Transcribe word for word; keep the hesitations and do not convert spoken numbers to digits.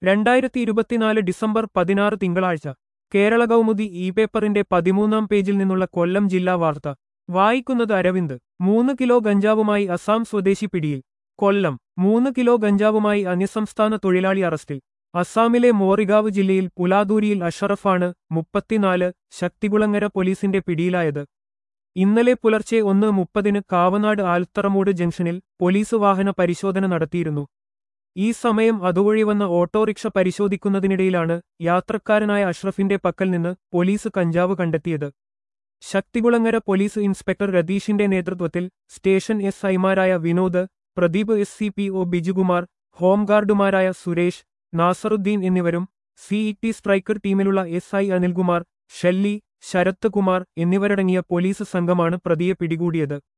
രണ്ടായിരത്തി ഇരുപത്തിനാല് ഡിസംബർ പതിനാറ് തിങ്കളാഴ്ച കേരള കൗമുദി ഇ പേപ്പറിന്റെ പതിമൂന്നാം പേജിൽ നിന്നുള്ള കൊല്ലം ജില്ലാ വാർത്ത വായിക്കുന്നത് അരവിന്ദ്. മൂന്ന് കിലോ ഗഞ്ചാവുമായി അസാം സ്വദേശി പിടിയിൽ. കൊല്ലം. മൂന്ന് കിലോ ഗഞ്ചാവുമായി അന്യസംസ്ഥാന തൊഴിലാളി അറസ്റ്റിൽ. അസാമിലെ മോറിഗാവ് ജില്ലയിൽ പുലാദൂരിയിൽ അഷറഫാണ് മുപ്പത്തിനാല് ശക്തികുളങ്ങര പോലീസിന്റെ പിടിയിലായത്. ഇന്നലെ പുലർച്ചെ ഒന്ന് മുപ്പതിന് കാവനാട് ആൽത്തറമൂട് ജംഗ്ഷനിൽ പോലീസ് വാഹന പരിശോധന നടത്തിയിരുന്നു. ഈ സമയം അതുവഴി വന്ന ഓട്ടോറിക്ഷ പരിശോധിക്കുന്നതിനിടയിലാണ് യാത്രക്കാരനായ അഷ്റഫിന്റെ പക്കൽ നിന്ന് പോലീസ് കഞ്ചാവ് കണ്ടെത്തിയത്. ശക്തികുളങ്ങര പോലീസ് ഇൻസ്പെക്ടർ രതീഷിന്റെ നേതൃത്വത്തിൽ സ്റ്റേഷൻ എസ് ഐമാരായ Vinod, Pradeep, S C P O Bijukumar, ഹോംഗാർഡുമാരായ സുരേഷ്, നാസറുദ്ദീൻ എന്നിവരും സി ഇ ടി സ്ട്രൈക്കർ ടീമിലുള്ള എസ് ഐ അനിൽകുമാർ, ഷെല്ലി, ശരത്ത് കുമാർ എന്നിവരടങ്ങിയ പോലീസ് സംഘമാണ് പ്രതിയെ പിടികൂടിയത്.